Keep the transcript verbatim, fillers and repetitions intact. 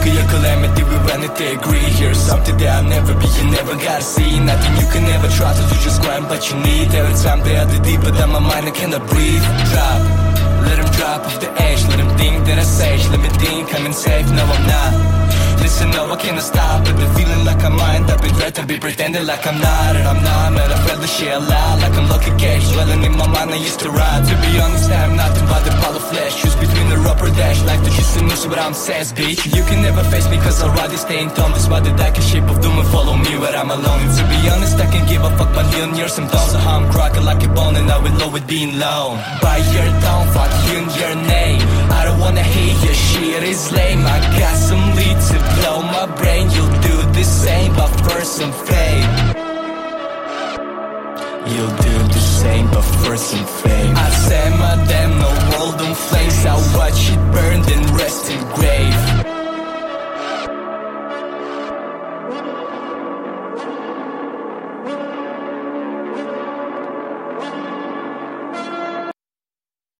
Look at your calamity, we vanity agree. Here's something that I'll never be, you never gotta see. Nothing you can never try to do, just grind but you need. Every time they are the deeper than my mind, I cannot breathe. Drop, let him drop off the edge. Let him think that I sage, let me think I'm in safe. No, I'm not. Listen, no, I cannot stop. I've been feeling like I'm mind. I've been trying to be pretending like I'm not. And I'm not, man, I felt the shit a lot. Like I'm lucky cage, dwelling in my mind I used to ride. To be honest, I'm nothing but the ball of flesh. Choose between the rubber dash, like the juice and news, but I'm sass, bitch. You can never face me cause I'd rather stay in tone. Despite the darker shape of doom and follow me where I'm alone. And to be honest, I can give a fuck my million years and don't. So I'm cracking like a bone and I will low with being low. By your tone, fuck you and your name. I don't wanna hear your shit, it's lame. I got some lead to blow my brain. You'll do the same, but first some fame. You'll do the same, but first some fame. I set my damn no world on flames. I watch it burn, then rest in grave.